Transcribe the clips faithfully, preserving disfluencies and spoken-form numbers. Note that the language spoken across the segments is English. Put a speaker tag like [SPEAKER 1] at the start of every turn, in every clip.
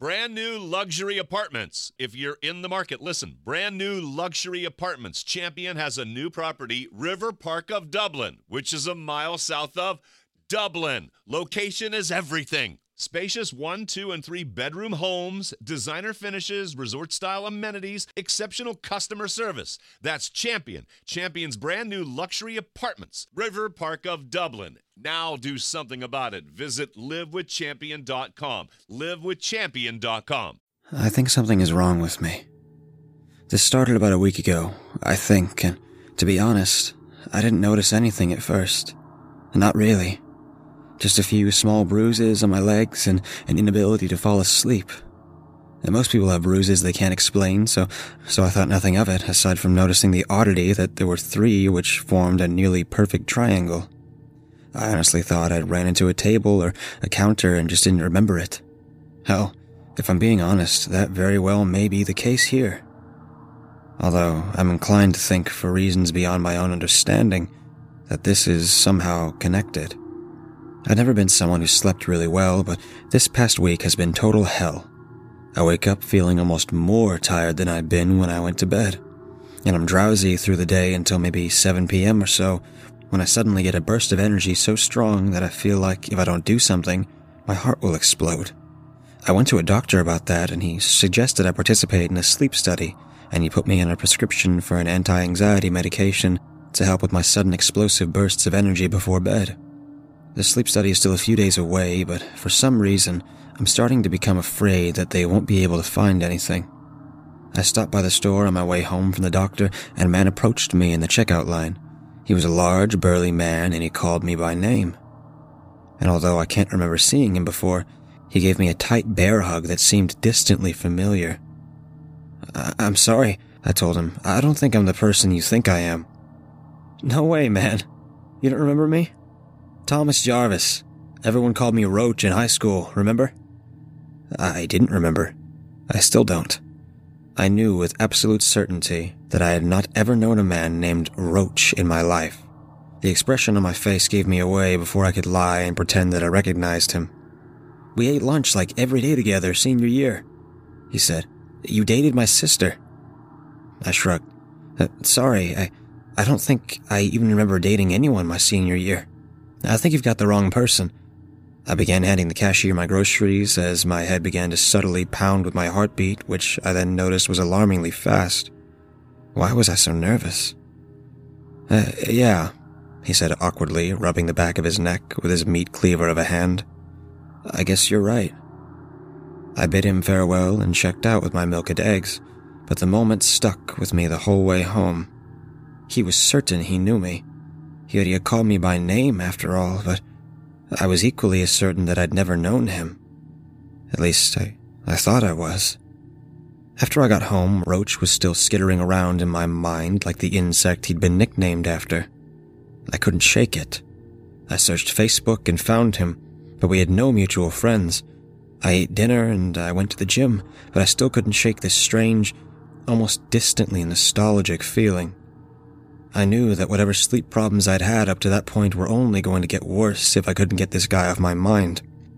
[SPEAKER 1] Brand new luxury apartments. If you're in the market, listen. Brand new luxury apartments. Champion has a new property, River Park of Dublin, which is a mile south of Dublin. Location is everything. Spacious one, two, and three bedroom homes, designer finishes, resort-style amenities, exceptional customer service. That's Champion. Champion's brand new luxury apartments. River Park of Dublin. Now do something about it. Visit live with champion dot com. live with champion dot com.
[SPEAKER 2] I think something is wrong with me. This started about a week ago, I think, and to be honest, I didn't notice anything at first. Not really. Just a few small bruises on my legs and an inability to fall asleep. And most people have bruises they can't explain, so so I thought nothing of it, aside from noticing the oddity that there were three which formed a nearly perfect triangle. I honestly thought I'd ran into a table or a counter and just didn't remember it. Hell, if I'm being honest, that very well may be the case here. Although I'm inclined to think, for reasons beyond my own understanding, that this is somehow connected. I've never been someone who slept really well, but this past week has been total hell. I wake up feeling almost more tired than I'd been when I went to bed, and I'm drowsy through the day until maybe seven p.m. or so, when I suddenly get a burst of energy so strong that I feel like if I don't do something, my heart will explode. I went to a doctor about that, and he suggested I participate in a sleep study, and he put me on a prescription for an anti-anxiety medication to help with my sudden explosive bursts of energy before bed. The sleep study is still a few days away, but for some reason, I'm starting to become afraid that they won't be able to find anything. I stopped by the store on my way home from the doctor, and a man approached me in the checkout line. He was a large, burly man, and he called me by name. And although I can't remember seeing him before, he gave me a tight bear hug that seemed distantly familiar. I- I'm sorry, I told him. I don't think I'm the person you think I am. No way, man. You don't remember me? Thomas Jarvis. Everyone called me Roach in high school, remember? I didn't remember. I still don't. I knew with absolute certainty that I had not ever known a man named Roach in my life. The expression on my face gave me away before I could lie and pretend that I recognized him. We ate lunch like every day together senior year, he said. You dated my sister. I shrugged. Uh, sorry, I, I don't think I even remember dating anyone my senior year. I think you've got the wrong person. I began handing the cashier my groceries as my head began to subtly pound with my heartbeat, which I then noticed was alarmingly fast. Why was I so nervous? Uh, yeah, he said awkwardly, rubbing the back of his neck with his meat cleaver of a hand. I guess you're right. I bid him farewell and checked out with my milk and eggs, but the moment stuck with me the whole way home. He was certain he knew me. He had called me by name, after all, but I was equally as certain that I'd never known him. At least, I, I thought I was. After I got home, Roach was still skittering around in my mind like the insect he'd been nicknamed after. I couldn't shake it. I searched Facebook and found him, but we had no mutual friends. I ate dinner and I went to the gym, but I still couldn't shake this strange, almost distantly nostalgic feeling. I knew that whatever sleep problems I'd had up to that point were only going to get worse if I couldn't get this guy off my mind.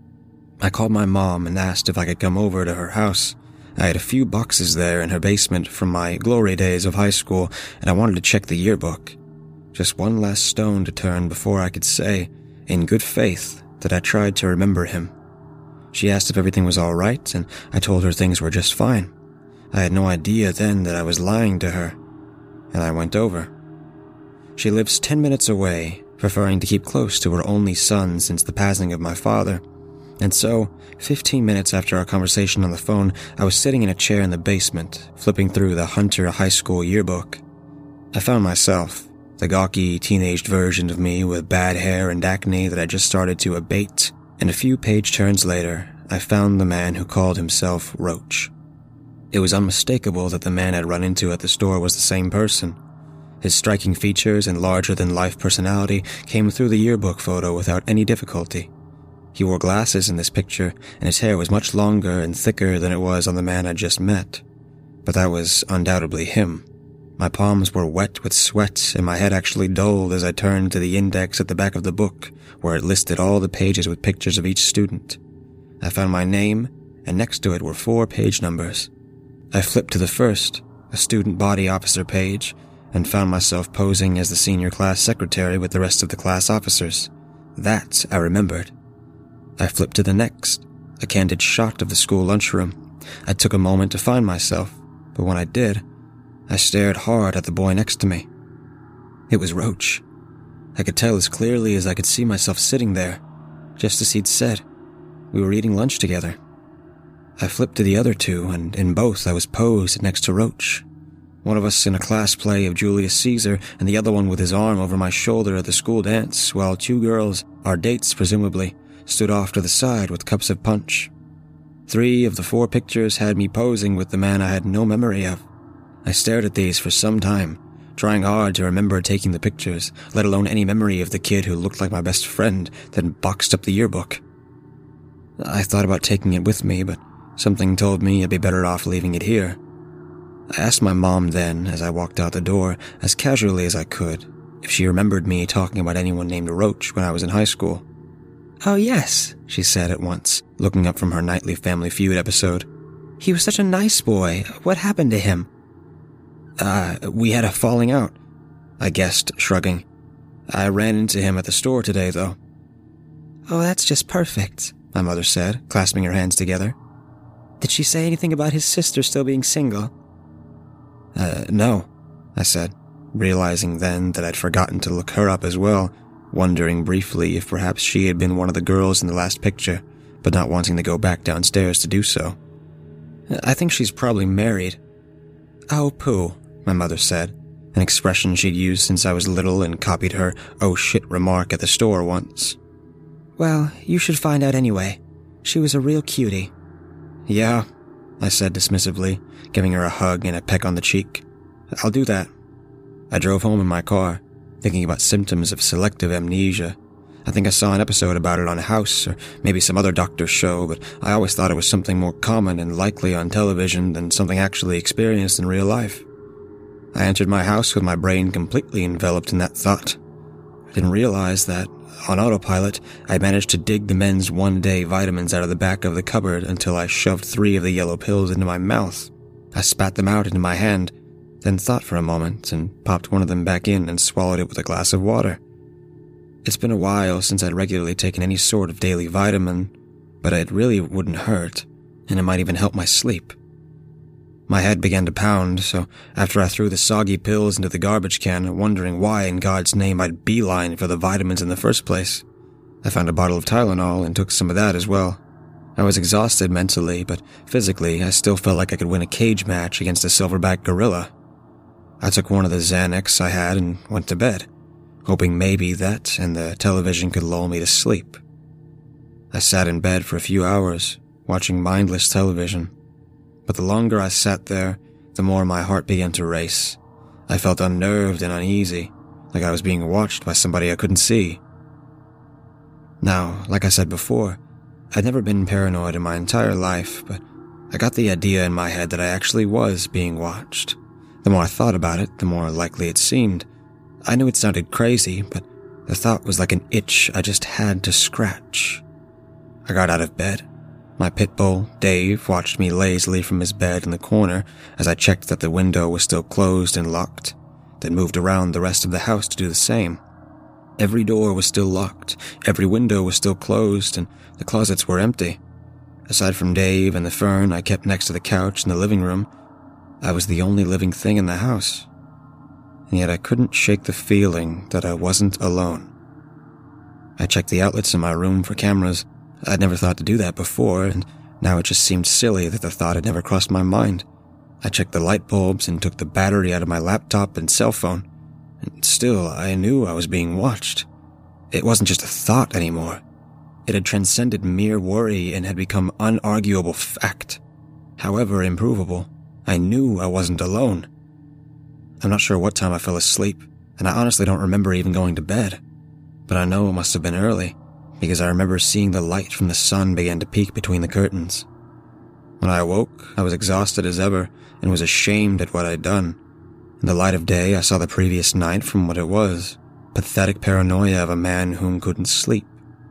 [SPEAKER 2] I called my mom and asked if I could come over to her house. I had a few boxes there in her basement from my glory days of high school, and I wanted to check the yearbook. Just one last stone to turn before I could say, in good faith, that I tried to remember him. She asked if everything was all right, and I told her things were just fine. I had no idea then that I was lying to her, and I went over. She lives ten minutes away, preferring to keep close to her only son since the passing of my father. And so, fifteen minutes after our conversation on the phone, I was sitting in a chair in the basement, flipping through the Hunter High School yearbook. I found myself, the gawky, teenaged version of me with bad hair and acne that I just started to abate, and a few page turns later, I found the man who called himself Roach. It was unmistakable that the man I'd run into at the store was the same person. His striking features and larger-than-life personality came through the yearbook photo without any difficulty. He wore glasses in this picture, and his hair was much longer and thicker than it was on the man I'd just met. But that was undoubtedly him. My palms were wet with sweat, and my head actually dulled as I turned to the index at the back of the book, where it listed all the pages with pictures of each student. I found my name and next to it were four page numbers. I flipped to the first, a student body officer page, and found myself posing as the senior class secretary with the rest of the class officers. That I remembered. I flipped to the next, a candid shot of the school lunchroom. I took a moment to find myself, but when I did, I stared hard at the boy next to me. It was Roach. I could tell as clearly as I could see myself sitting there, just as he'd said. We were eating lunch together. I flipped to the other two, and in both I was posed next to Roach. One of us in a class play of Julius Caesar, and the other one with his arm over my shoulder at the school dance, while two girls, our dates presumably, stood off to the side with cups of punch. Three of the four pictures had me posing with the man I had no memory of. I stared at these for some time, trying hard to remember taking the pictures, let alone any memory of the kid who looked like my best friend, then boxed up the yearbook. I thought about taking it with me, but something told me I'd be better off leaving it here. I asked my mom then, as I walked out the door, as casually as I could, if she remembered me talking about anyone named Roach when I was in high school. "Oh yes," she said at once, looking up from her nightly Family Feud episode. "He was such a nice boy. What happened to him?" Uh, we had a falling out, I guessed, shrugging. I ran into him at the store today, though. "Oh, that's just perfect," my mother said, clasping her hands together. "Did she say anything about his sister still being single?" Uh, no, I said, realizing then that I'd forgotten to look her up as well, wondering briefly if perhaps she had been one of the girls in the last picture, but not wanting to go back downstairs to do so. "I think she's probably married." "Oh, pooh," my mother said, an expression she'd used since I was little and copied her "oh shit" remark at the store once. "Well, you should find out anyway. She was a real cutie." "Yeah," I said dismissively, giving her a hug and a peck on the cheek. "I'll do that." I drove home in my car, thinking about symptoms of selective amnesia. I think I saw an episode about it on House, or maybe some other doctor's show, but I always thought it was something more common and likely on television than something actually experienced in real life. I entered my house with my brain completely enveloped in that thought. I didn't realize that, on autopilot, I managed to dig the men's one-day vitamins out of the back of the cupboard until I shoved three of the yellow pills into my mouth. I spat them out into my hand, then thought for a moment and popped one of them back in and swallowed it with a glass of water. It's been a while since I'd regularly taken any sort of daily vitamin, but it really wouldn't hurt, and it might even help my sleep. My head began to pound, so after I threw the soggy pills into the garbage can, wondering why in God's name I'd beeline for the vitamins in the first place, I found a bottle of Tylenol and took some of that as well. I was exhausted mentally, but physically I still felt like I could win a cage match against a silverback gorilla. I took one of the Xanax I had and went to bed, hoping maybe that and the television could lull me to sleep. I sat in bed for a few hours, watching mindless television. But the longer I sat there, the more my heart began to race. I felt unnerved and uneasy, like I was being watched by somebody I couldn't see. Now, like I said before, I'd never been paranoid in my entire life, but I got the idea in my head that I actually was being watched. The more I thought about it, the more likely it seemed. I knew it sounded crazy, but the thought was like an itch I just had to scratch. I got out of bed. My pit bull, Dave, watched me lazily from his bed in the corner as I checked that the window was still closed and locked, then moved around the rest of the house to do the same. Every door was still locked, every window was still closed, and the closets were empty. Aside from Dave and the fern I kept next to the couch in the living room, I was the only living thing in the house. And yet I couldn't shake the feeling that I wasn't alone. I checked the outlets in my room for cameras. I'd never thought to do that before, and now it just seemed silly that the thought had never crossed my mind. I checked the light bulbs and took the battery out of my laptop and cell phone, and still I knew I was being watched. It wasn't just a thought anymore. It had transcended mere worry and had become unarguable fact. However improvable, I knew I wasn't alone. I'm not sure what time I fell asleep, and I honestly don't remember even going to bed, but I know it must have been early, because I remember seeing the light from the sun begin to peek between the curtains. When I awoke, I was exhausted as ever and was ashamed at what I'd done. In the light of day, I saw the previous night from what it was, pathetic paranoia of a man whom couldn't sleep.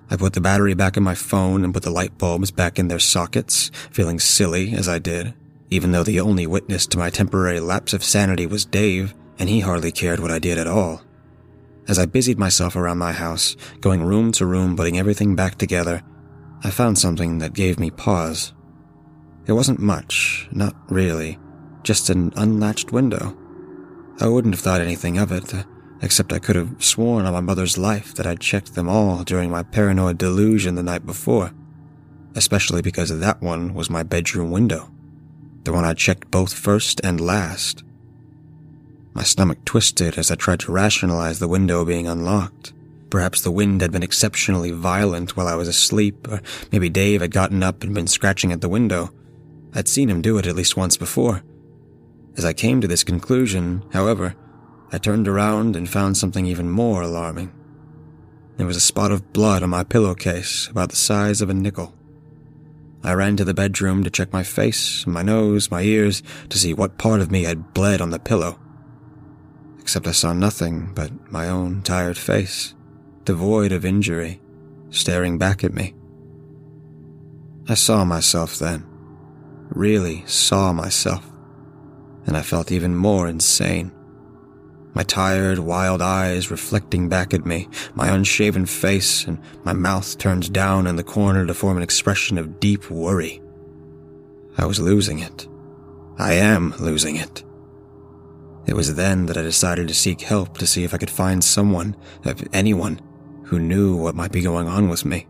[SPEAKER 2] I put the battery back in my phone and put the light bulbs back in their sockets, feeling silly as I did, even though the only witness to my temporary lapse of sanity was Dave, and he hardly cared what I did at all. As I busied myself around my house, going room to room putting everything back together, I found something that gave me pause. It wasn't much, not really, just an unlatched window. I wouldn't have thought anything of it, except I could have sworn on my mother's life that I'd checked them all during my paranoid delusion the night before, especially because that one was my bedroom window, the one I checked both first and last. My stomach twisted as I tried to rationalize the window being unlocked. Perhaps the wind had been exceptionally violent while I was asleep, or maybe Dave had gotten up and been scratching at the window. I'd seen him do it at least once before. As I came to this conclusion, however, I turned around and found something even more alarming. There was a spot of blood on my pillowcase about the size of a nickel. I ran to the bedroom to check my face, my nose, my ears, to see what part of me had bled on the pillow. Except I saw nothing but my own tired face, devoid of injury, staring back at me. I saw myself then, really saw myself, and I felt even more insane. My tired, wild eyes reflecting back at me, my unshaven face, and my mouth turned down in the corner to form an expression of deep worry. I was losing it. I am losing it. It was then that I decided to seek help to see if I could find someone, if anyone, who knew what might be going on with me.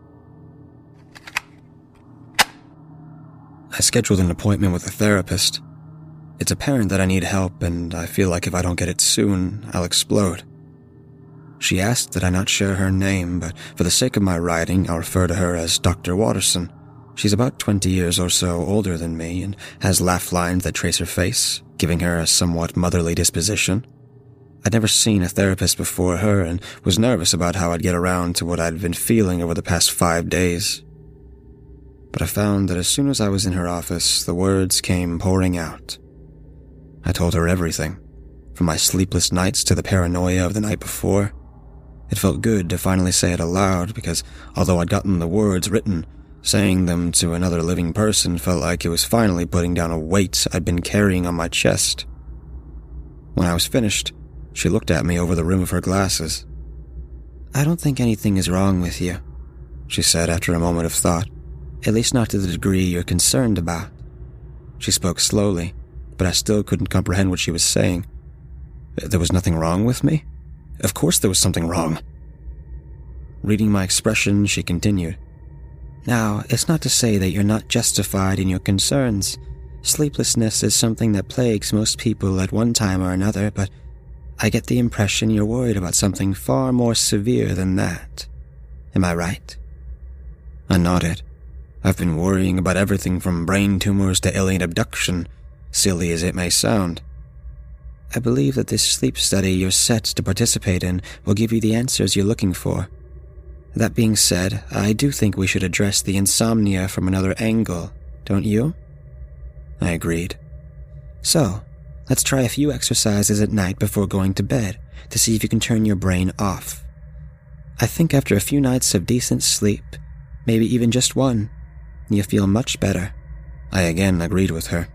[SPEAKER 2] I scheduled an appointment with a therapist. It's apparent that I need help, and I feel like if I don't get it soon, I'll explode. She asked that I not share her name, but for the sake of my writing, I'll refer to her as Doctor Watterson. She's about twenty years or so older than me and has laugh lines that trace her face, giving her a somewhat motherly disposition. I'd never seen a therapist before her and was nervous about how I'd get around to what I'd been feeling over the past five days. But I found that as soon as I was in her office, the words came pouring out. I told her everything, from my sleepless nights to the paranoia of the night before. It felt good to finally say it aloud because, although I'd gotten the words written, saying them to another living person felt like it was finally putting down a weight I'd been carrying on my chest. When I was finished, she looked at me over the rim of her glasses. "I don't think anything is wrong with you," she said after a moment of thought, "at least not to the degree you're concerned about." She spoke slowly, but I still couldn't comprehend what she was saying. There was nothing wrong with me? Of course there was something wrong. Reading my expression, she continued. "Now, it's not to say that you're not justified in your concerns. Sleeplessness is something that plagues most people at one time or another, but I get the impression you're worried about something far more severe than that. Am I right?" I nodded. I've been worrying about everything from brain tumors to alien abduction, silly as it may sound. "I believe that this sleep study you're set to participate in will give you the answers you're looking for. That being said, I do think we should address the insomnia from another angle, don't you?" I agreed. "So, let's try a few exercises at night before going to bed to see if you can turn your brain off. I think after a few nights of decent sleep, maybe even just one, you'll feel much better." I again agreed with her.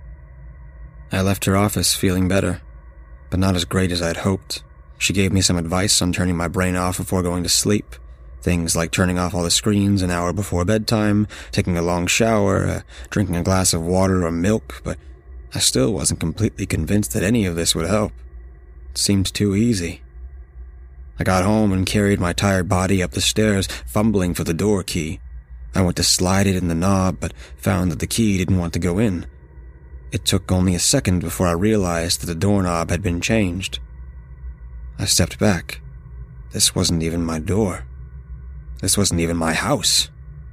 [SPEAKER 2] I left her office feeling better, but not as great as I'd hoped. She gave me some advice on turning my brain off before going to sleep. Things like turning off all the screens an hour before bedtime, taking a long shower, uh, drinking a glass of water or milk, but I still wasn't completely convinced that any of this would help. It seemed too easy. I got home and carried my tired body up the stairs, fumbling for the door key. I went to slide it in the knob, but found that the key didn't want to go in. It took only a second before I realized that the doorknob had been changed. I stepped back. This wasn't even my door. This wasn't even my house.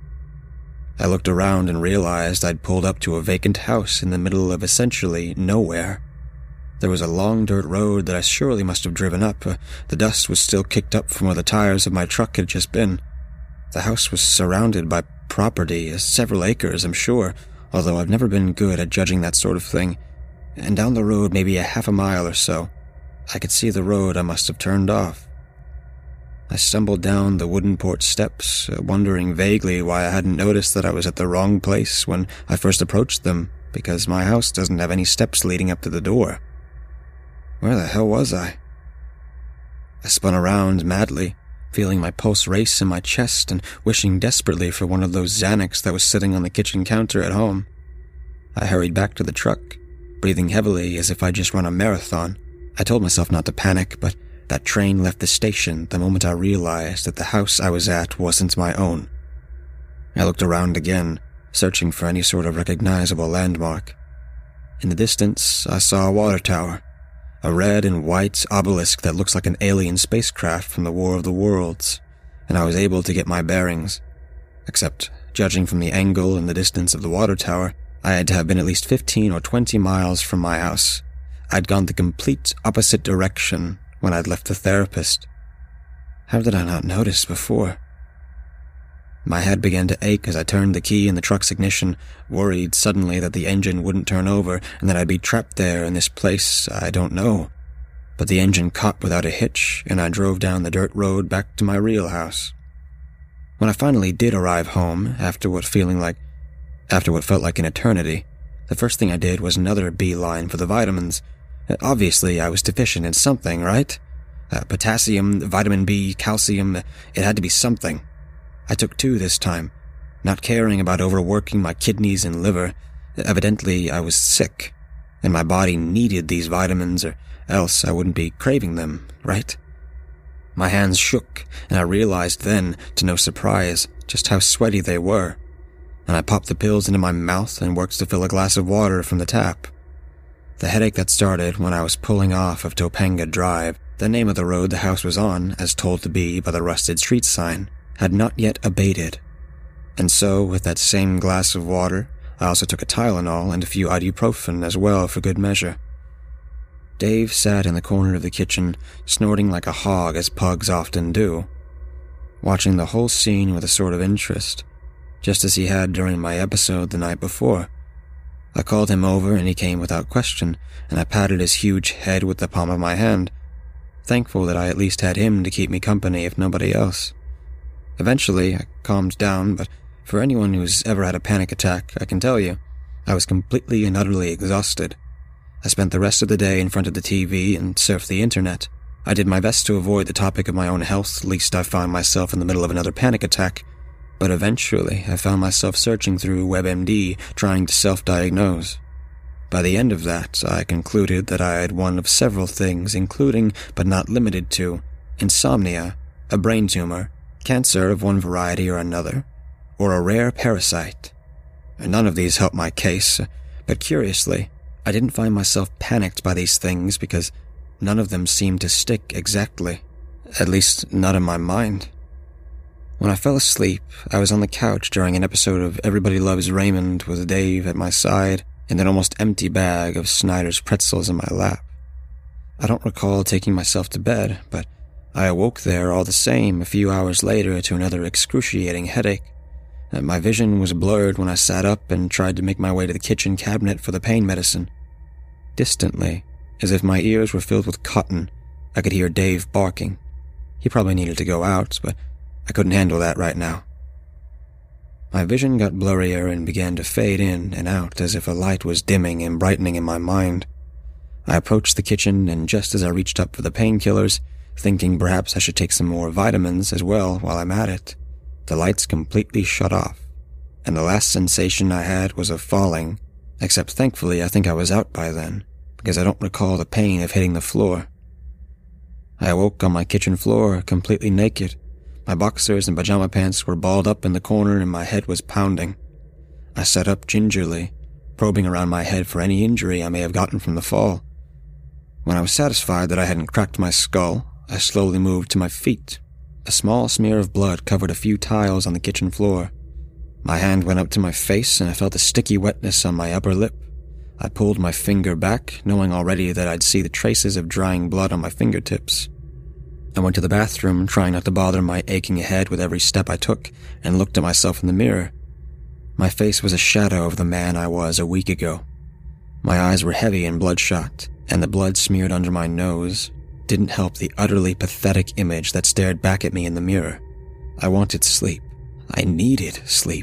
[SPEAKER 2] I looked around and realized I'd pulled up to a vacant house in the middle of essentially nowhere. There was a long dirt road that I surely must have driven up. Uh, the dust was still kicked up from where the tires of my truck had just been. The house was surrounded by property, uh, several acres, I'm sure, although I've never been good at judging that sort of thing. And down the road, maybe a half a mile or so, I could see the road I must have turned off. I stumbled down the wooden porch steps, wondering vaguely why I hadn't noticed that I was at the wrong place when I first approached them, because my house doesn't have any steps leading up to the door. Where the hell was I? I spun around madly, feeling my pulse race in my chest and wishing desperately for one of those Xanax that was sitting on the kitchen counter at home. I hurried back to the truck, breathing heavily as if I'd just run a marathon. I told myself not to panic, but that train left the station the moment I realized that the house I was at wasn't my own. I looked around again, searching for any sort of recognizable landmark. In the distance, I saw a water tower, a red and white obelisk that looks like an alien spacecraft from the War of the Worlds, and I was able to get my bearings. Except, judging from the angle and the distance of the water tower, I had to have been at least fifteen or twenty miles from my house. I'd gone the complete opposite direction when I'd left the therapist. How did I not notice before? My head began to ache as I turned the key in the truck's ignition, worried suddenly that the engine wouldn't turn over and that I'd be trapped there in this place I don't know. But the engine caught without a hitch, and I drove down the dirt road back to my real house. When I finally did arrive home, after what feeling like, after what felt like an eternity, the first thing I did was another beeline for the vitamins. Obviously, I was deficient in something, right? Uh, potassium, vitamin B, calcium, it had to be something. I took two this time, not caring about overworking my kidneys and liver. Evidently, I was sick, and my body needed these vitamins or else I wouldn't be craving them, right? My hands shook, and I realized then, to no surprise, just how sweaty they were, and I popped the pills into my mouth and worked to fill a glass of water from the tap. The headache that started when I was pulling off of Topanga Drive, the name of the road the house was on, as told to be by the rusted street sign, had not yet abated. And so, with that same glass of water, I also took a Tylenol and a few ibuprofen as well for good measure. Dave sat in the corner of the kitchen, snorting like a hog as pugs often do, watching the whole scene with a sort of interest, just as he had during my episode the night before. I called him over and he came without question, and I patted his huge head with the palm of my hand, thankful that I at least had him to keep me company if nobody else. Eventually, I calmed down, but for anyone who's ever had a panic attack, I can tell you, I was completely and utterly exhausted. I spent the rest of the day in front of the T V and surfed the internet. I did my best to avoid the topic of my own health, lest I find myself in the middle of another panic attack. But eventually, I found myself searching through WebMD, trying to self-diagnose. By the end of that, I concluded that I had one of several things, including, but not limited to, insomnia, a brain tumor, cancer of one variety or another, or a rare parasite. None of these helped my case, but curiously, I didn't find myself panicked by these things because none of them seemed to stick exactly, at least not in my mind. When I fell asleep, I was on the couch during an episode of Everybody Loves Raymond with Dave at my side and an almost empty bag of Snyder's pretzels in my lap. I don't recall taking myself to bed, but I awoke there all the same a few hours later to another excruciating headache. My vision was blurred when I sat up and tried to make my way to the kitchen cabinet for the pain medicine. Distantly, as if my ears were filled with cotton, I could hear Dave barking. He probably needed to go out, but I couldn't handle that right now. My vision got blurrier and began to fade in and out as if a light was dimming and brightening in my mind. I approached the kitchen, and just as I reached up for the painkillers, thinking perhaps I should take some more vitamins as well while I'm at it, the lights completely shut off, and the last sensation I had was of falling, except thankfully I think I was out by then, because I don't recall the pain of hitting the floor. I awoke on my kitchen floor, completely naked. My boxers and pajama pants were balled up in the corner and my head was pounding. I sat up gingerly, probing around my head for any injury I may have gotten from the fall. When I was satisfied that I hadn't cracked my skull, I slowly moved to my feet. A small smear of blood covered a few tiles on the kitchen floor. My hand went up to my face and I felt a sticky wetness on my upper lip. I pulled my finger back, knowing already that I'd see the traces of drying blood on my fingertips. I went to the bathroom, trying not to bother my aching head with every step I took, and looked at myself in the mirror. My face was a shadow of the man I was a week ago. My eyes were heavy and bloodshot, and the blood smeared under my nose, didn't help the utterly pathetic image that stared back at me in the mirror. I wanted sleep. I needed sleep.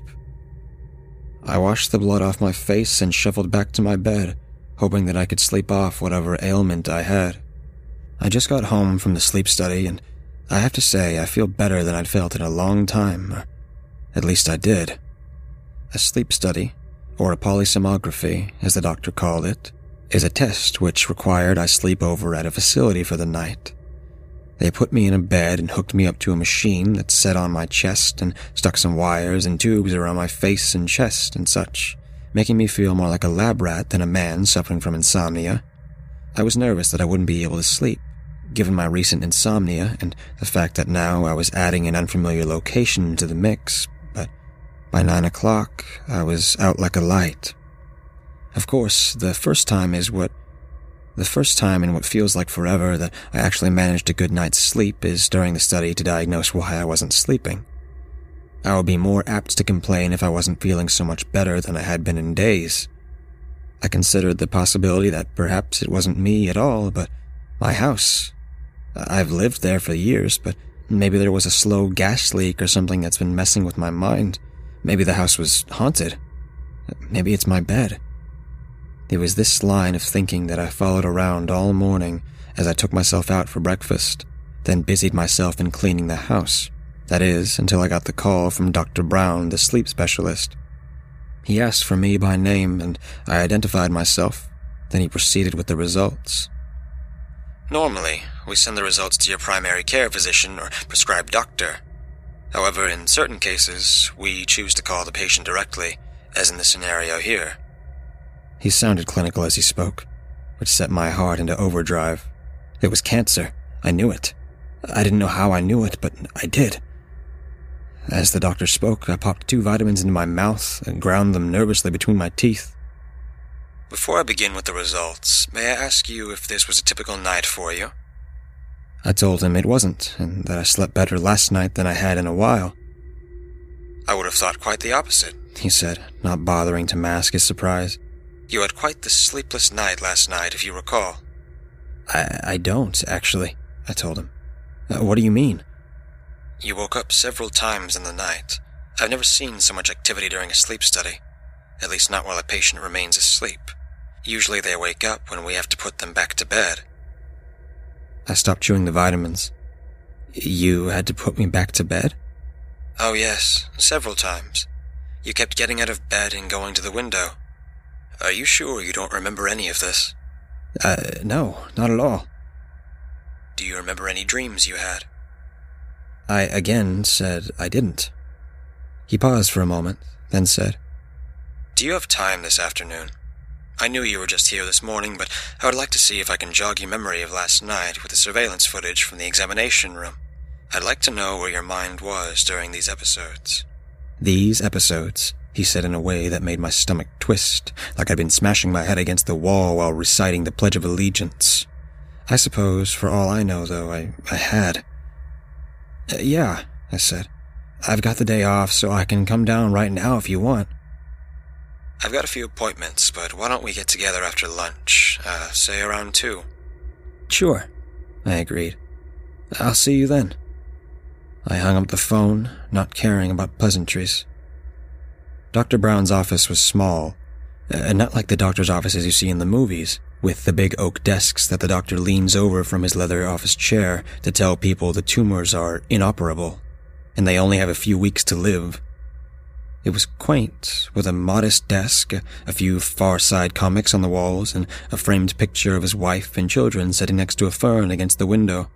[SPEAKER 2] I washed the blood off my face and shuffled back to my bed, hoping that I could sleep off whatever ailment I had. I just got home from the sleep study, and I have to say I feel better than I'd felt in a long time, or at least I did. A sleep study, or a polysomnography, as the doctor called it, is a test which required I sleep over at a facility for the night. They put me in a bed and hooked me up to a machine that sat on my chest and stuck some wires and tubes around my face and chest and such, making me feel more like a lab rat than a man suffering from insomnia. I was nervous that I wouldn't be able to sleep, given my recent insomnia and the fact that now I was adding an unfamiliar location to the mix, but by nine o'clock, I was out like a light. Of course, the first time is what The first time in what feels like forever that I actually managed a good night's sleep is during the study to diagnose why I wasn't sleeping. I would be more apt to complain if I wasn't feeling so much better than I had been in days. I considered the possibility that perhaps it wasn't me at all, but my house. I've lived there for years, but maybe there was a slow gas leak or something that's been messing with my mind. Maybe the house was haunted. Maybe it's my bed. It was this line of thinking that I followed around all morning as I took myself out for breakfast, then busied myself in cleaning the house. That is, until I got the call from Doctor Brown, the sleep specialist. He asked for me by name, and I identified myself. Then he proceeded with the results. Normally, we send the results to your primary care physician or prescribed doctor. However, in certain cases, we choose to call the patient directly, as in the scenario here. He sounded clinical as he spoke, which set my heart into overdrive. It was cancer. I knew it. I didn't know how I knew it, but I did. As the doctor spoke, I popped two vitamins into my mouth and ground them nervously between my teeth. Before I begin with the results, may I ask you if this was a typical night for you? I told him it wasn't, and that I slept better last night than I had in a while. I would have thought quite the opposite, he said, not bothering to mask his surprise. You had quite the sleepless night last night, if you recall. I, I don't, actually, I told him. Uh, what do you mean? You woke up several times in the night. I've never seen so much activity during a sleep study. At least not while a patient remains asleep. Usually they wake up when we have to put them back to bed. I stopped chewing the vitamins. You had to put me back to bed? Oh yes, several times. You kept getting out of bed and going to the window. Are you sure you don't remember any of this? Uh, no, not at all. Do you remember any dreams you had? I again said I didn't. He paused for a moment, then said, Do you have time this afternoon? I knew you were just here this morning, but I would like to see if I can jog your memory of last night with the surveillance footage from the examination room. I'd like to know where your mind was during these episodes. These episodes, he said in a way that made my stomach twist, like I'd been smashing my head against the wall while reciting the Pledge of Allegiance. I suppose, for all I know, though, I, I had. Uh, yeah, I said. I've got the day off, so I can come down right now if you want. I've got a few appointments, but why don't we get together after lunch, uh, say around two? Sure, I agreed. I'll see you then. I hung up the phone, not caring about pleasantries. Doctor Brown's office was small, and uh, not like the doctor's offices you see in the movies, with the big oak desks that the doctor leans over from his leather office chair to tell people the tumors are inoperable, and they only have a few weeks to live. It was quaint, with a modest desk, a, a few Far Side comics on the walls, and a framed picture of his wife and children sitting next to a fern against the window.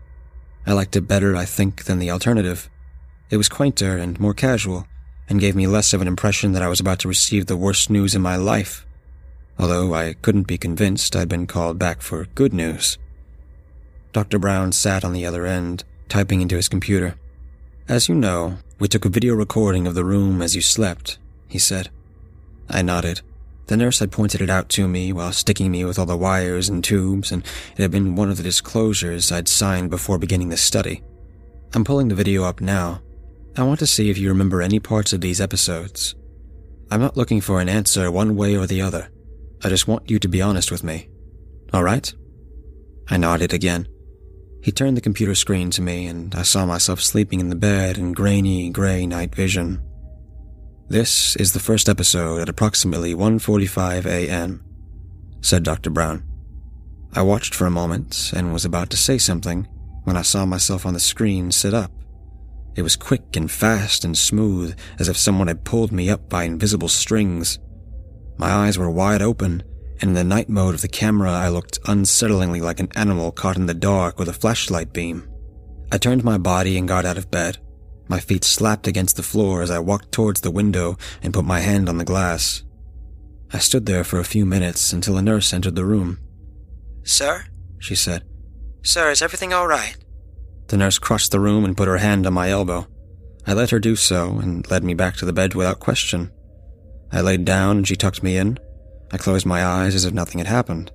[SPEAKER 2] I liked it better, I think, than the alternative. It was quainter and more casual, and gave me less of an impression that I was about to receive the worst news in my life, although I couldn't be convinced I'd been called back for good news. Doctor Brown sat on the other end, typing into his computer. As you know, we took a video recording of the room as you slept, he said. I nodded. The nurse had pointed it out to me while sticking me with all the wires and tubes, and it had been one of the disclosures I'd signed before beginning the study. I'm pulling the video up now. I want to see if you remember any parts of these episodes. I'm not looking for an answer one way or the other. I just want you to be honest with me. All right? I nodded again. He turned the computer screen to me, and I saw myself sleeping in the bed in grainy, grey night vision. "This is the first episode at approximately one forty-five a.m., said Doctor Brown. I watched for a moment and was about to say something when I saw myself on the screen sit up. It was quick and fast and smooth, as if someone had pulled me up by invisible strings. My eyes were wide open, and in the night mode of the camera I looked unsettlingly like an animal caught in the dark with a flashlight beam. I turned my body and got out of bed. My feet slapped against the floor as I walked towards the window and put my hand on the glass. I stood there for a few minutes until a nurse entered the room. "Sir?" she said. "Sir, is everything all right?" The nurse crossed the room and put her hand on my elbow. I let her do so and led me back to the bed without question. I laid down and she tucked me in. I closed my eyes as if nothing had happened.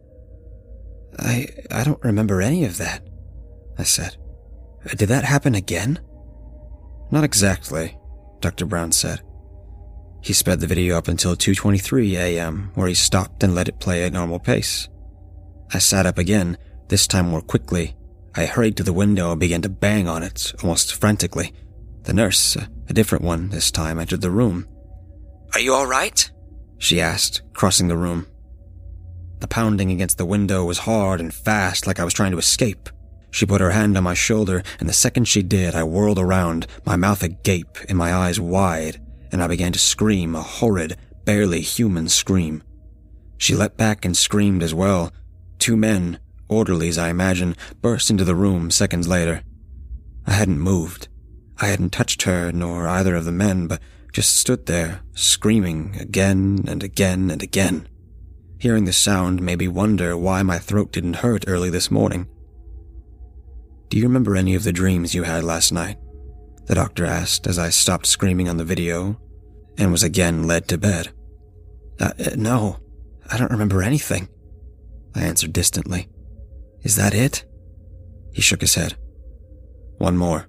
[SPEAKER 2] I I don't remember any of that," I said. "Did that happen again?" "Not exactly," Doctor Brown said. He sped the video up until two twenty-three a.m., where he stopped and let it play at normal pace. I sat up again, this time more quickly. I hurried to the window and began to bang on it, almost frantically. The nurse, a different one this time, entered the room. "Are you all right?" she asked, crossing the room. The pounding against the window was hard and fast, like I was trying to escape. She put her hand on my shoulder, and the second she did, I whirled around, my mouth agape and my eyes wide, and I began to scream, a horrid, barely human scream. She leapt back and screamed as well. Two men, orderlies I imagine, burst into the room seconds later. I hadn't moved. I hadn't touched her nor either of the men, but just stood there, screaming again and again and again. Hearing the sound made me wonder why my throat didn't hurt early this morning. "Do you remember any of the dreams you had last night?" the doctor asked as I stopped screaming on the video and was again led to bed. Uh, no, I don't remember anything," I answered distantly. "Is that it?" He shook his head. "One more."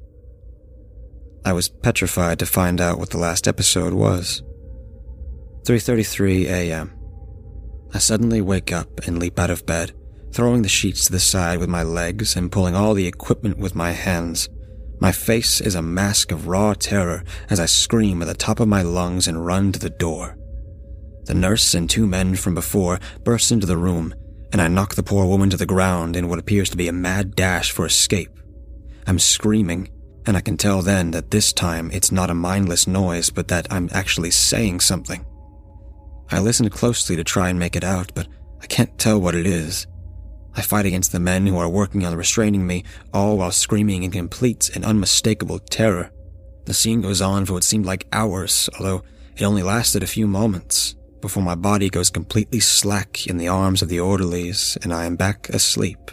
[SPEAKER 2] I was petrified to find out what the last episode was. three thirty-three a.m. I suddenly wake up and leap out of bed, throwing the sheets to the side with my legs and pulling all the equipment with my hands. My face is a mask of raw terror as I scream at the top of my lungs and run to the door. The nurse and two men from before burst into the room, and I knock the poor woman to the ground in what appears to be a mad dash for escape. I'm screaming, and I can tell then that this time it's not a mindless noise, but that I'm actually saying something. I listen closely to try and make it out, but I can't tell what it is. I fight against the men who are working on restraining me, all while screaming in complete and unmistakable terror. The scene goes on for what seemed like hours, although it only lasted a few moments, before my body goes completely slack in the arms of the orderlies and I am back asleep.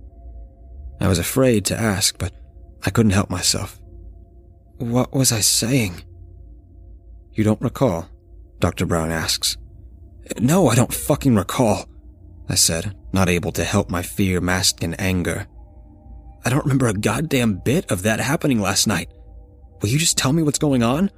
[SPEAKER 2] I was afraid to ask, but I couldn't help myself. "What was I saying?" "You don't recall?" Doctor Brown asks. "No, I don't fucking recall," I said, not able to help my fear masked in anger. "I don't remember a goddamn bit of that happening last night. Will you just tell me what's going on?"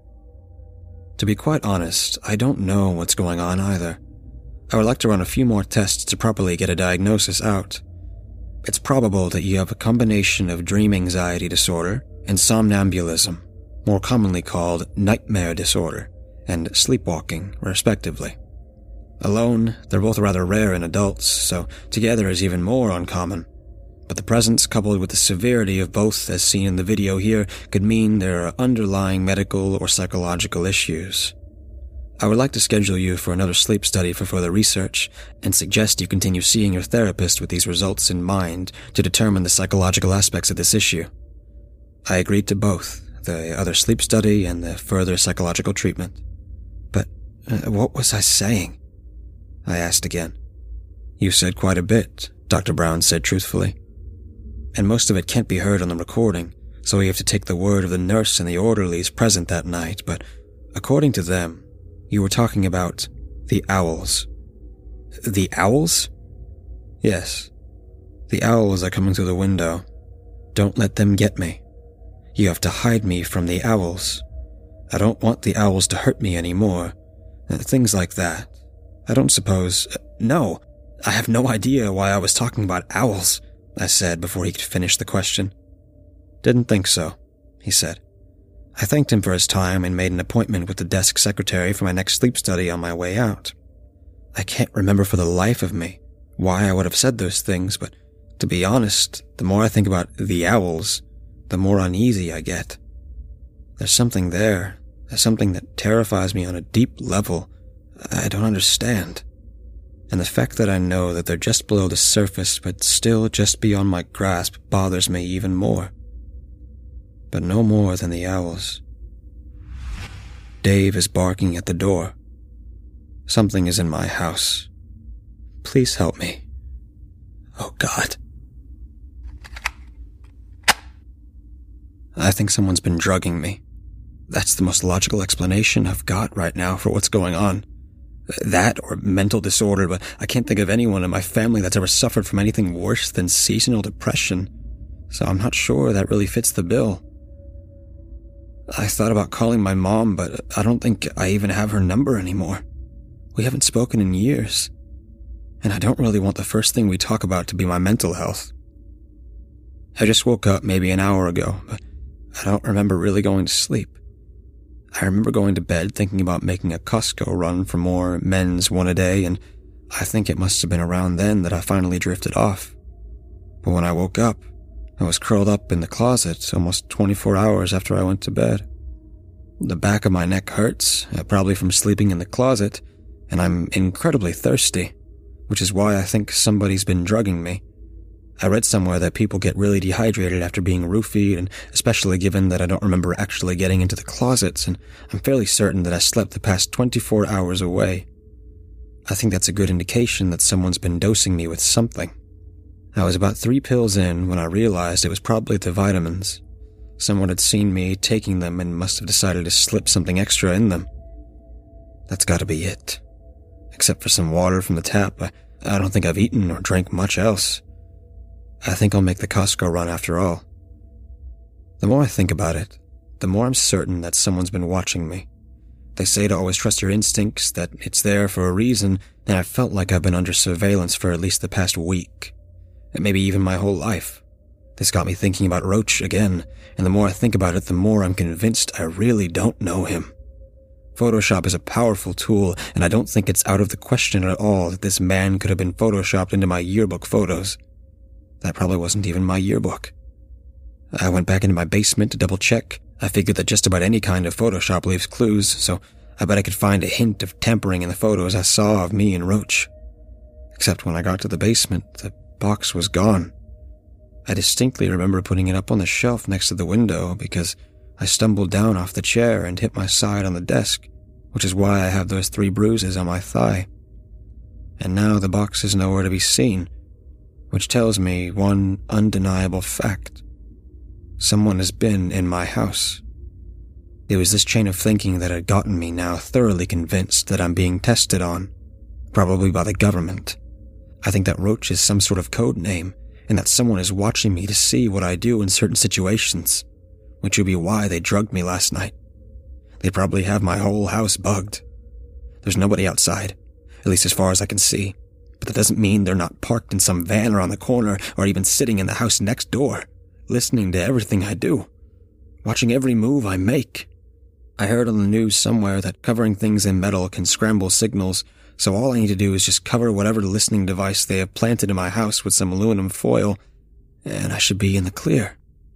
[SPEAKER 2] To be quite honest, I don't know what's going on either. I would like to run a few more tests to properly get a diagnosis out. It's probable that you have a combination of dream anxiety disorder and somnambulism, more commonly called nightmare disorder, and sleepwalking, respectively. Alone, they're both rather rare in adults, so together is even more uncommon. But the presence coupled with the severity of both as seen in the video here could mean there are underlying medical or psychological issues. I would like to schedule you for another sleep study for further research and suggest you continue seeing your therapist with these results in mind to determine the psychological aspects of this issue. I agreed to both, the other sleep study and the further psychological treatment. But uh, what was I saying? I asked again. You said quite a bit, Doctor Brown said truthfully. And most of it can't be heard on the recording, so we have to take the word of the nurse and the orderlies present that night, but according to them, you were talking about the owls. The owls? Yes. The owls are coming through the window. Don't let them get me. You have to hide me from the owls. I don't want the owls to hurt me anymore. Things like that. I don't suppose... No, I have no idea why I was talking about owls. I said before he could finish the question. Didn't think so, he said. I thanked him for his time and made an appointment with the desk secretary for my next sleep study on my way out. I can't remember for the life of me why I would have said those things, but to be honest, the more I think about the owls, the more uneasy I get. There's something there, there's something that terrifies me on a deep level I don't understand. And the fact that I know that they're just below the surface but still just beyond my grasp bothers me even more. But no more than the owls. Dave is barking at the door. Something is in my house. Please help me. Oh, God. I think someone's been drugging me. That's the most logical explanation I've got right now for what's going on. That or mental disorder, but I can't think of anyone in my family that's ever suffered from anything worse than seasonal depression, so I'm not sure that really fits the bill. I thought about calling my mom, but I don't think I even have her number anymore. We haven't spoken in years, and I don't really want the first thing we talk about to be my mental health. I just woke up maybe an hour ago, but I don't remember really going to sleep. I remember going to bed thinking about making a Costco run for more men's one-a-day, and I think it must have been around then that I finally drifted off. But when I woke up, I was curled up in the closet almost twenty-four hours after I went to bed. The back of my neck hurts, probably from sleeping in the closet, and I'm incredibly thirsty, which is why I think somebody's been drugging me. I read somewhere that people get really dehydrated after being roofied, and especially given that I don't remember actually getting into the closets, and I'm fairly certain that I slept the past twenty-four hours away. I think that's a good indication that someone's been dosing me with something. I was about three pills in when I realized it was probably the vitamins. Someone had seen me taking them and must have decided to slip something extra in them. That's gotta be it. Except for some water from the tap, I, I don't think I've eaten or drank much else. I think I'll make the Costco run after all. The more I think about it, the more I'm certain that someone's been watching me. They say to always trust your instincts, that it's there for a reason, and I felt like I've been under surveillance for at least the past week. And maybe even my whole life. This got me thinking about Roach again, and the more I think about it, the more I'm convinced I really don't know him. Photoshop is a powerful tool, and I don't think it's out of the question at all that this man could have been photoshopped into my yearbook photos. That probably wasn't even my yearbook. I went back into my basement to double-check. I figured that just about any kind of Photoshop leaves clues, so I bet I could find a hint of tampering in the photos I saw of me and Roach. Except when I got to the basement, the box was gone. I distinctly remember putting it up on the shelf next to the window because I stumbled down off the chair and hit my side on the desk, which is why I have those three bruises on my thigh. And now the box is nowhere to be seen, which tells me one undeniable fact. Someone has been in my house. It was this chain of thinking that had gotten me now thoroughly convinced that I'm being tested on, probably by the government. I think that Roach is some sort of code name, and that someone is watching me to see what I do in certain situations, which would be why they drugged me last night. They probably have my whole house bugged. There's nobody outside, at least as far as I can see. But that doesn't mean they're not parked in some van around the corner or even sitting in the house next door, listening to everything I do, watching every move I make. I heard on the news somewhere that covering things in metal can scramble signals, so all I need to do is just cover whatever listening device they have planted in my house with some aluminum foil, and I should be in the clear.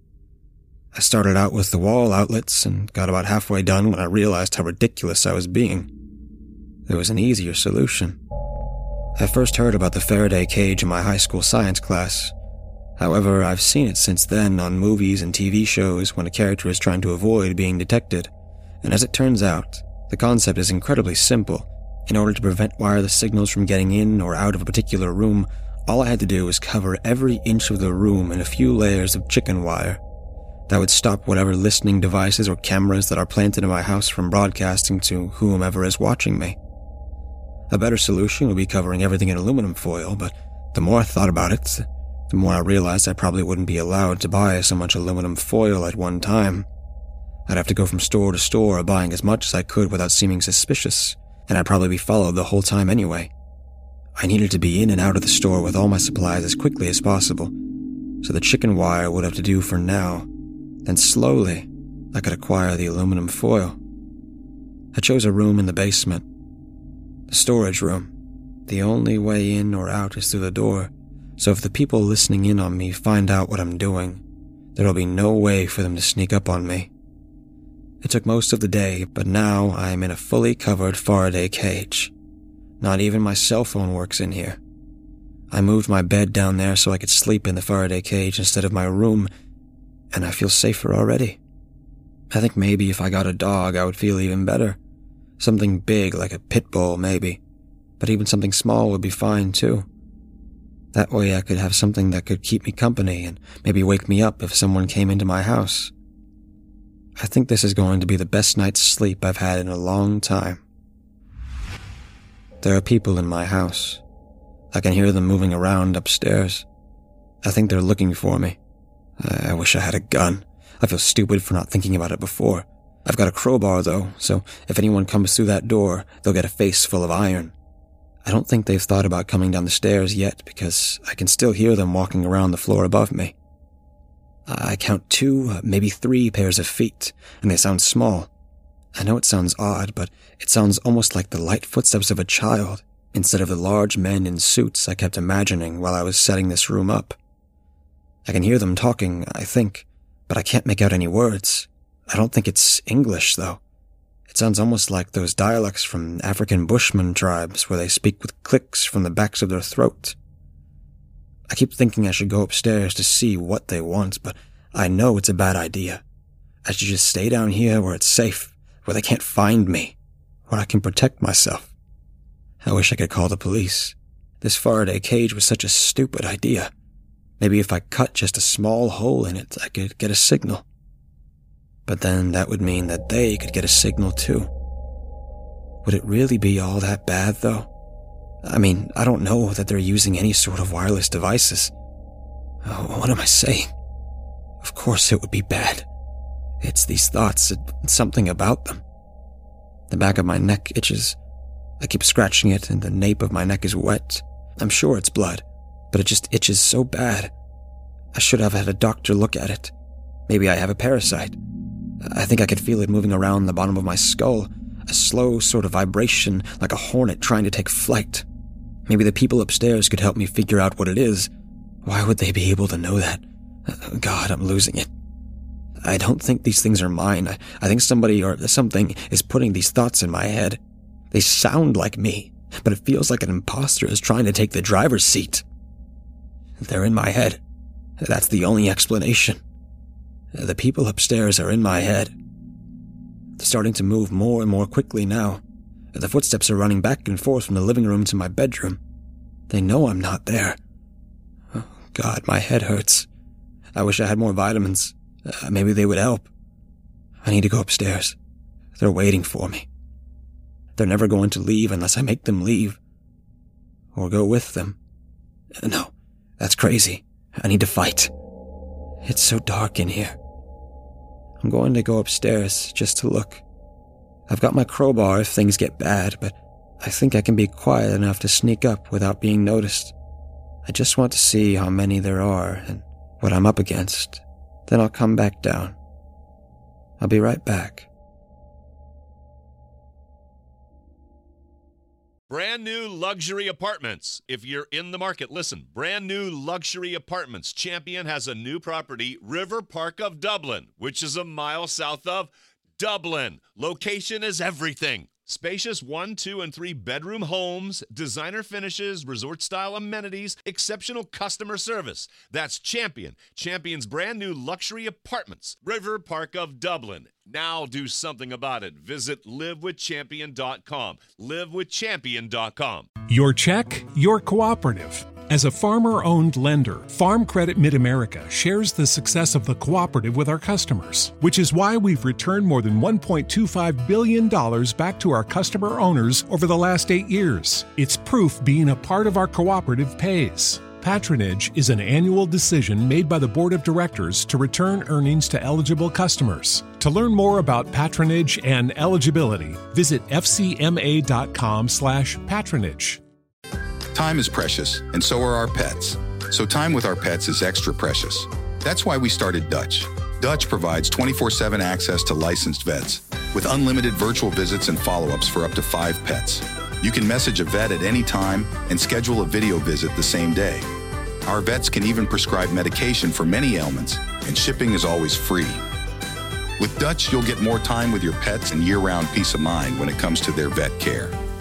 [SPEAKER 2] I started out with the wall outlets and got about halfway done when I realized how ridiculous I was being. There was an easier solution. I first heard about the Faraday cage in my high school science class. However, I've seen it since then on movies and T V shows when a character is trying to avoid being detected. And as it turns out, the concept is incredibly simple. In order to prevent wireless signals from getting in or out of a particular room, all I had to do was cover every inch of the room in a few layers of chicken wire. That would stop whatever listening devices or cameras that are planted in my house from broadcasting to whomever is watching me. A better solution would be covering everything in aluminum foil, but the more I thought about it, the more I realized I probably wouldn't be allowed to buy so much aluminum foil at one time. I'd have to go from store to store buying as much as I could without seeming suspicious, and I'd probably be followed the whole time anyway. I needed to be in and out of the store with all my supplies as quickly as possible, so the chicken wire would have to do for now. Then slowly, I could acquire the aluminum foil. I chose a room in the basement. The storage room. The only way in or out is through the door, so if the people listening in on me find out what I'm doing, there'll be no way for them to sneak up on me. It took most of the day, but now I am in a fully covered Faraday cage. Not even my cell phone works in here. I moved my bed down there so I could sleep in the Faraday cage instead of my room, and I feel safer already. I think maybe if I got a dog, I would feel even better. Something big like a pit bull, maybe. But even something small would be fine, too. That way I could have something that could keep me company and maybe wake me up if someone came into my house. I think this is going to be the best night's sleep I've had in a long time. There are people in my house. I can hear them moving around upstairs. I think they're looking for me. I wish I had a gun. I feel stupid for not thinking about it before. I've got a crowbar, though, so if anyone comes through that door, they'll get a face full of iron. I don't think they've thought about coming down the stairs yet because I can still hear them walking around the floor above me. I count two, maybe three pairs of feet, and they sound small. I know it sounds odd, but it sounds almost like the light footsteps of a child, instead of the large men in suits I kept imagining while I was setting this room up. I can hear them talking, I think, but I can't make out any words. I don't think it's English, though. It sounds almost like those dialects from African Bushman tribes where they speak with clicks from the backs of their throat. I keep thinking I should go upstairs to see what they want, but I know it's a bad idea. I should just stay down here where it's safe, where they can't find me, where I can protect myself. I wish I could call the police. This Faraday cage was such a stupid idea. Maybe if I cut just a small hole in it, I could get a signal. But then that would mean that they could get a signal too. Would it really be all that bad, though? I mean, I don't know that they're using any sort of wireless devices. Oh, what am I saying? Of course it would be bad. It's these thoughts, it's something about them. The back of my neck itches. I keep scratching it and the nape of my neck is wet. I'm sure it's blood, but it just itches so bad. I should have had a doctor look at it. Maybe I have a parasite. I think I could feel it moving around the bottom of my skull, a slow sort of vibration like a hornet trying to take flight. Maybe the people upstairs could help me figure out what it is. Why would they be able to know that? God, I'm losing it. I don't think these things are mine. I, I think somebody or something is putting these thoughts in my head. They sound like me, but it feels like an imposter is trying to take the driver's seat. They're in my head. That's the only explanation. The people upstairs are in my head. They're starting to move more and more quickly now. The footsteps are running back and forth from the living room to my bedroom. They know I'm not there. Oh, God, my head hurts. I wish I had more vitamins. Uh, maybe they would help. I need to go upstairs. They're waiting for me. They're never going to leave unless I make them leave. Or go with them. No, that's crazy. I need to fight. It's so dark in here. I'm going to go upstairs just to look. I've got my crowbar if things get bad, but I think I can be quiet enough to sneak up without being noticed. I just want to see how many there are and what I'm up against. Then I'll come back down. I'll be right back.
[SPEAKER 1] Brand new luxury apartments. If you're in the market, listen. Brand new luxury apartments. Champion has a new property, River Park of Dublin, which is a mile south of Dublin. Location is everything. Spacious one, two, and three bedroom homes, designer finishes, resort-style amenities, exceptional customer service. That's Champion. Champion's brand new luxury apartments, River Park of Dublin. Now do something about it. Visit live with champion dot com. live with champion dot com.
[SPEAKER 3] Your check, your cooperative. As a farmer-owned lender, Farm Credit Mid-America shares the success of the cooperative with our customers, which is why we've returned more than one point two five billion dollars back to our customer owners over the last eight years. It's proof being a part of our cooperative pays. Patronage is an annual decision made by the Board of Directors to return earnings to eligible customers. To learn more about patronage and eligibility, visit f c m a dot com slash patronage.
[SPEAKER 4] Time is precious, and so are our pets. So time with our pets is extra precious. That's why we started Dutch. Dutch provides twenty-four seven access to licensed vets with unlimited virtual visits and follow-ups for up to five pets. You can message a vet at any time and schedule a video visit the same day. Our vets can even prescribe medication for many ailments, and shipping is always free. With Dutch, you'll get more time with your pets and year-round peace of mind when it comes to their vet care.